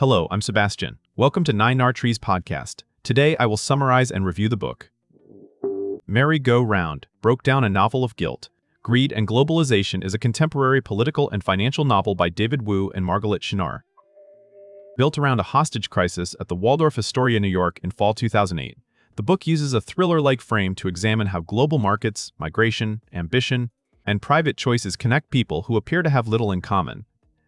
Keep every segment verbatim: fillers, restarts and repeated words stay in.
Hello, I'm Sebastian. Welcome to Nine Trees podcast. Today I will summarize and review the book. Merry-Go-Round broke down a novel of guilt, greed, and globalization is a contemporary political and financial novel by David Wu and Margaret Chenard. Built around a hostage crisis at the Waldorf Astoria, New York in fall two thousand eight, the book uses a thriller-like frame to examine how global markets, migration, ambition, and private choices connect people who appear to have little in common.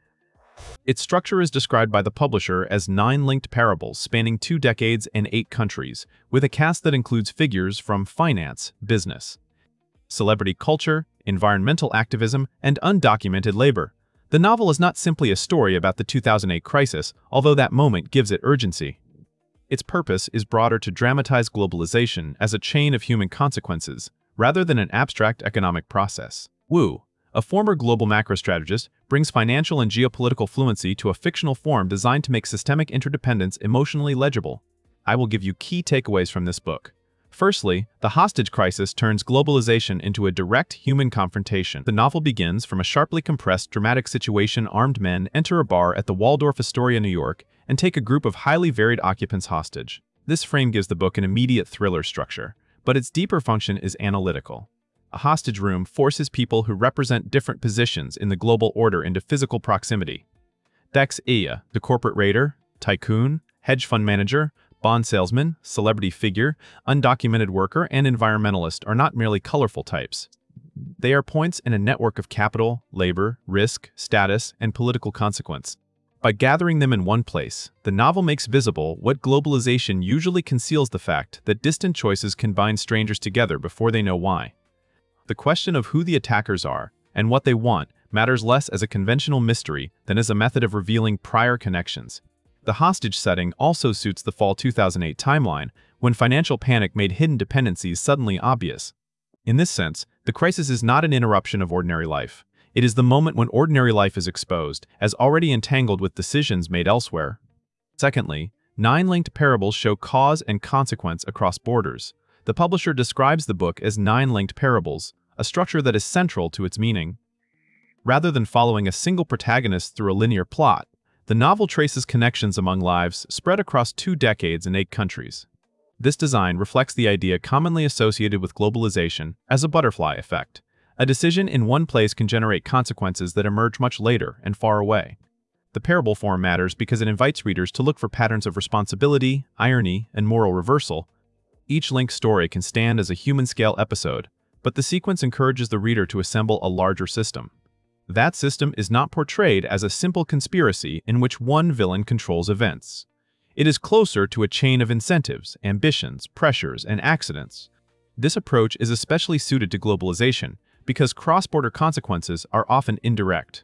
Its structure is described by the publisher as nine linked parables spanning two decades and eight countries, with a cast that includes figures from finance, business, celebrity culture, environmental activism, and undocumented labor. The novel is not simply a story about the two thousand eight crisis, although that moment gives it urgency. Its purpose is broader to dramatize globalization as a chain of human consequences, rather than an abstract economic process. Wu, a former global macrostrategist, brings financial and geopolitical fluency to a fictional form designed to make systemic interdependence emotionally legible. I will give you key takeaways from this book. Firstly, the hostage crisis turns globalization into a direct human confrontation. The novel begins from a sharply compressed dramatic situation. Armed men enter a bar at the Waldorf Astoria, New York, and take a group of highly varied occupants hostage. This frame gives the book an immediate thriller structure, but its deeper function is analytical. A hostage room forces people who represent different positions in the global order into physical proximity. Dex Iya, the corporate raider, tycoon, hedge fund manager, bond salesman, celebrity figure, undocumented worker, and environmentalist are not merely colorful types. They are points in a network of capital, labor, risk, status, and political consequence. By gathering them in one place, the novel makes visible what globalization usually conceals: the fact that distant choices can bind strangers together before they know why. The question of who the attackers are and what they want matters less as a conventional mystery than as a method of revealing prior connections. The hostage setting also suits the fall two thousand eight timeline, when financial panic made hidden dependencies suddenly obvious. In this sense, the crisis is not an interruption of ordinary life. It is the moment when ordinary life is exposed, as already entangled with decisions made elsewhere. Secondly, nine linked parables show cause and consequence across borders. The publisher describes the book as nine linked parables, a structure that is central to its meaning. Rather than following a single protagonist through a linear plot, the novel traces connections among lives spread across two decades and eight countries. This design reflects the idea commonly associated with globalization as a butterfly effect. A decision in one place can generate consequences that emerge much later and far away. The parable form matters because it invites readers to look for patterns of responsibility, irony, and moral reversal. Each linked story can stand as a human-scale episode, but the sequence encourages the reader to assemble a larger system. That system is not portrayed as a simple conspiracy in which one villain controls events. It is closer to a chain of incentives, ambitions, pressures, and accidents. This approach is especially suited to globalization because cross-border consequences are often indirect.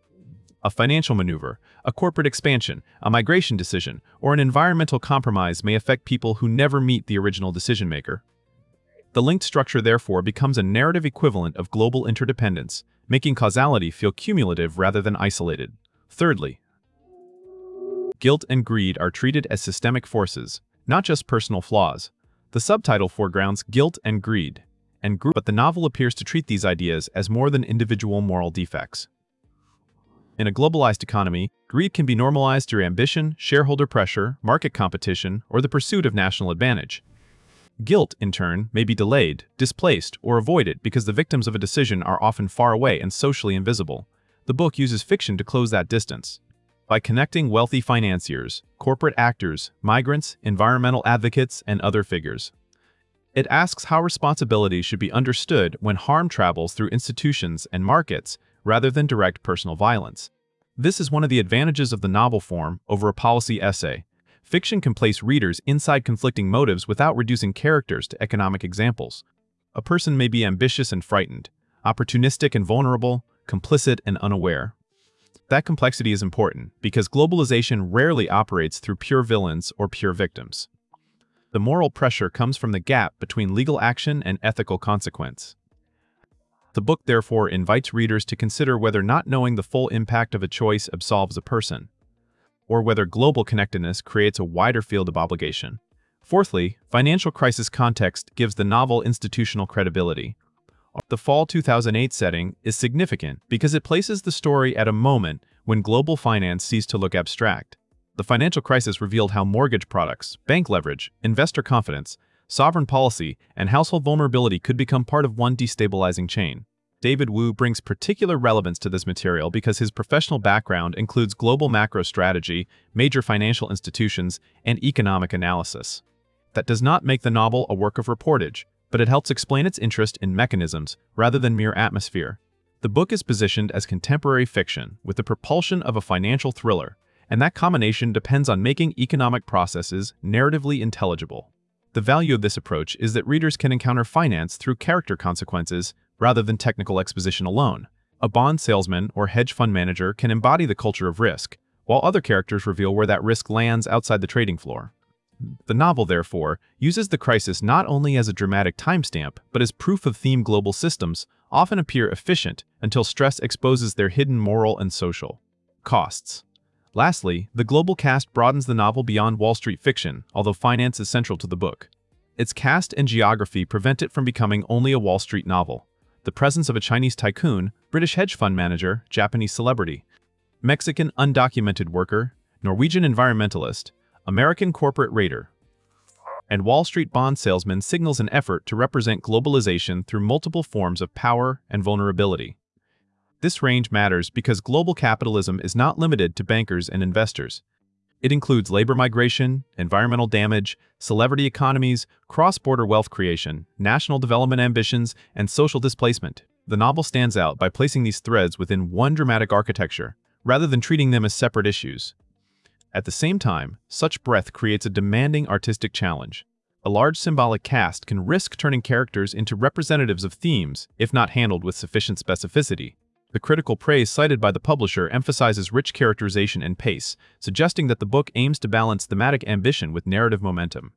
A financial maneuver, a corporate expansion, a migration decision, or an environmental compromise may affect people who never meet the original decision-maker. The linked structure therefore becomes a narrative equivalent of global interdependence, making causality feel cumulative rather than isolated. Thirdly, guilt and greed are treated as systemic forces, not just personal flaws. The subtitle foregrounds guilt and greed, and group, but the novel appears to treat these ideas as more than individual moral defects. In a globalized economy, greed can be normalized through ambition, shareholder pressure, market competition, or the pursuit of national advantage. Guilt, in turn, may be delayed, displaced, or avoided because the victims of a decision are often far away and socially invisible. The book uses fiction to close that distance. By connecting wealthy financiers, corporate actors, migrants, environmental advocates, and other figures, it asks how responsibility should be understood when harm travels through institutions and markets rather than direct personal violence. This is one of the advantages of the novel form over a policy essay. Fiction can place readers inside conflicting motives without reducing characters to economic examples. A person may be ambitious and frightened, opportunistic and vulnerable, complicit and unaware. That complexity is important because globalization rarely operates through pure villains or pure victims. The moral pressure comes from the gap between legal action and ethical consequence. The book therefore invites readers to consider whether not knowing the full impact of a choice absolves a person, or whether global connectedness creates a wider field of obligation. Fourthly, financial crisis context gives the novel institutional credibility. The fall two thousand eight setting is significant because it places the story at a moment when global finance ceased to look abstract. The financial crisis revealed how mortgage products, bank leverage, investor confidence, sovereign policy, and household vulnerability could become part of one destabilizing chain. David Wu brings particular relevance to this material because his professional background includes global macro strategy, major financial institutions, and economic analysis. That does not make the novel a work of reportage, but it helps explain its interest in mechanisms rather than mere atmosphere. The book is positioned as contemporary fiction with the propulsion of a financial thriller, and that combination depends on making economic processes narratively intelligible. The value of this approach is that readers can encounter finance through character consequences rather than technical exposition alone. A bond salesman or hedge fund manager can embody the culture of risk, while other characters reveal where that risk lands outside the trading floor. The novel, therefore, uses the crisis not only as a dramatic timestamp, but as proof of theme global systems often appear efficient until stress exposes their hidden moral and social costs. Lastly, the global cast broadens the novel beyond Wall Street fiction, although finance is central to the book. Its cast and geography prevent it from becoming only a Wall Street novel. The presence of a Chinese tycoon, British hedge fund manager, Japanese celebrity, Mexican undocumented worker, Norwegian environmentalist, American corporate raider, and Wall Street bond salesman signals an effort to represent globalization through multiple forms of power and vulnerability. This range matters because global capitalism is not limited to bankers and investors. It includes labor migration, environmental damage, celebrity economies, cross-border wealth creation, national development ambitions, and social displacement. The novel stands out by placing these threads within one dramatic architecture, rather than treating them as separate issues. At the same time, such breadth creates a demanding artistic challenge. A large symbolic cast can risk turning characters into representatives of themes if not handled with sufficient specificity. The critical praise cited by the publisher emphasizes rich characterization and pace, suggesting that the book aims to balance thematic ambition with narrative momentum.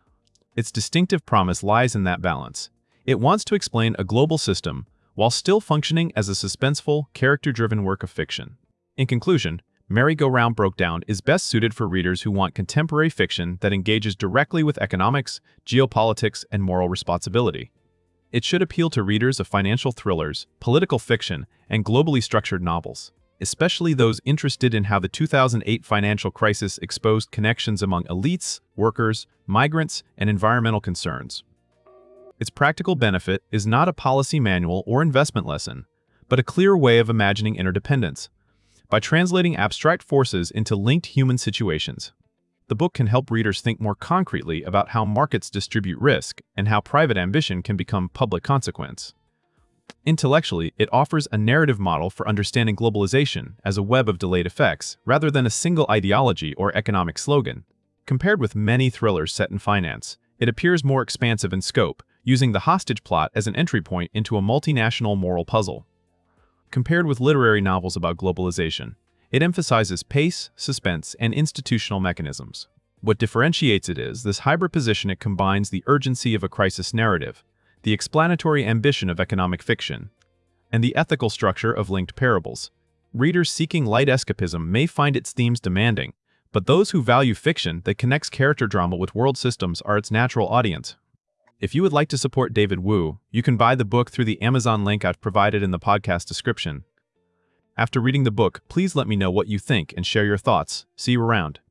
Its distinctive promise lies in that balance. It wants to explain a global system while still functioning as a suspenseful, character-driven work of fiction. In conclusion, Merry-Go-Round Broke Down is best suited for readers who want contemporary fiction that engages directly with economics, geopolitics, and moral responsibility. It should appeal to readers of financial thrillers, political fiction, and globally structured novels, especially those interested in how the two thousand eight financial crisis exposed connections among elites, workers, migrants, and environmental concerns. Its practical benefit is not a policy manual or investment lesson, but a clear way of imagining interdependence. By translating abstract forces into linked human situations, the book can help readers think more concretely about how markets distribute risk and how private ambition can become public consequence. Intellectually, it offers a narrative model for understanding globalization as a web of delayed effects rather than a single ideology or economic slogan. Compared with many thrillers set in finance, it appears more expansive in scope, using the hostage plot as an entry point into a multinational moral puzzle. Compared with literary novels about globalization, it emphasizes pace, suspense, and institutional mechanisms. What differentiates it is this hybrid position. It combines the urgency of a crisis narrative, the explanatory ambition of economic fiction, and the ethical structure of linked parables. Readers seeking light escapism may find its themes demanding, but those who value fiction that connects character drama with world systems are its natural audience. If you would like to support David Wu, you can buy the book through the Amazon link I've provided in the podcast description. After reading the book, please let me know what you think and share your thoughts. See you around.